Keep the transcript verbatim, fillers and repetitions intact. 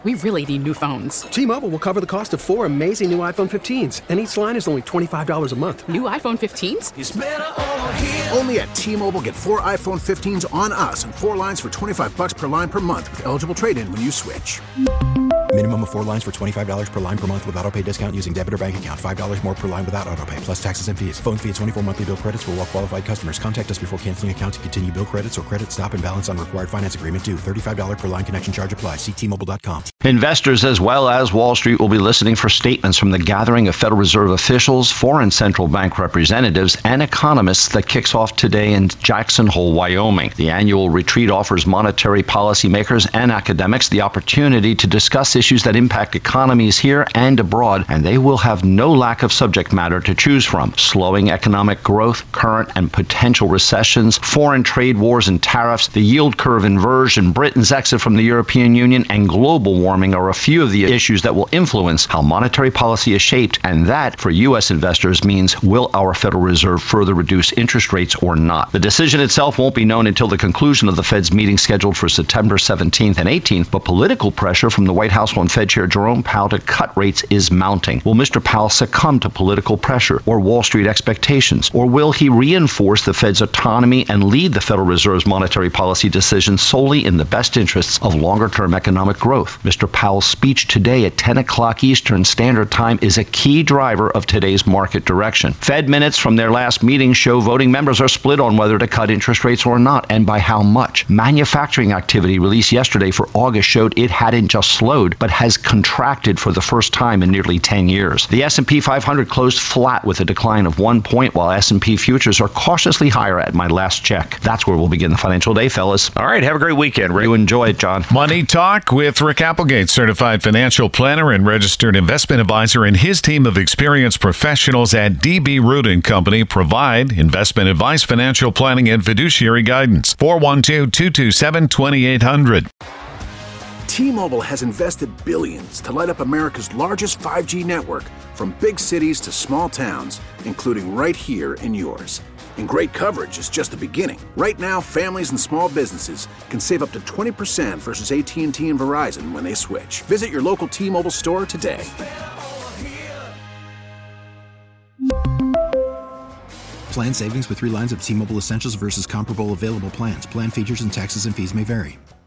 We really need new phones. T-Mobile will cover the cost of four amazing new iPhone fifteens, and each line is only twenty-five dollars a month. New iPhone fifteens? It's better over here. Only at T-Mobile, get four iPhone fifteens on us and four lines for twenty-five dollars per line per month with eligible trade-in when you switch. Minimum of four lines for twenty-five dollars per line per month with autopay discount using debit or bank account. five dollars more per line without autopay, plus taxes and fees. Phone fee at twenty-four monthly bill credits for well-qualified customers. Contact us before canceling account to continue bill credits or credit stop and balance on required finance agreement due. thirty-five dollars per line connection charge applies. See T Mobile dot com. Investors as well as Wall Street will be listening for statements from the gathering of Federal Reserve officials, foreign central bank representatives, and economists that kicks off today in Jackson Hole, Wyoming. The annual retreat offers monetary policymakers and academics the opportunity to discuss issues that impact economies here and abroad, and they will have no lack of subject matter to choose from. Slowing economic growth, current and potential recessions, foreign trade wars and tariffs, the yield curve inversion, Britain's exit from the European Union, and global warming are a few of the issues that will influence how monetary policy is shaped, and that, for U S investors, means will our Federal Reserve further reduce interest rates or not? The decision itself won't be known until the conclusion of the Fed's meeting scheduled for September seventeenth and eighteenth, but political pressure from the White House on Fed Chair Jerome Powell to cut rates is mounting. Will Mister Powell succumb to political pressure or Wall Street expectations? Or will he reinforce the Fed's autonomy and lead the Federal Reserve's monetary policy decisions solely in the best interests of longer-term economic growth? Mister Powell's speech today at ten o'clock Eastern Standard Time is a key driver of today's market direction. Fed minutes from their last meeting show voting members are split on whether to cut interest rates or not, and by how much. Manufacturing activity released yesterday for August showed it hadn't just slowed, but has contracted for the first time in nearly ten years. The S and P five hundred closed flat with a decline of one point, while S and P futures are cautiously higher at my last check. That's where we'll begin the financial day, fellas. All right, have a great weekend, Rick. You enjoy it, John. Money Talk with Rick Applegate, certified financial planner and registered investment advisor, and his team of experienced professionals at D B Root and Company provide investment advice, financial planning, and fiduciary guidance. four one two, two two seven, two eight zero zero. T-Mobile has invested billions to light up America's largest five G network, from big cities to small towns, including right here in yours. And great coverage is just the beginning. Right now, families and small businesses can save up to twenty percent versus A T and T and Verizon when they switch. Visit your local T-Mobile store today. Plan savings with three lines of T-Mobile Essentials versus comparable available plans. Plan features and taxes and fees may vary.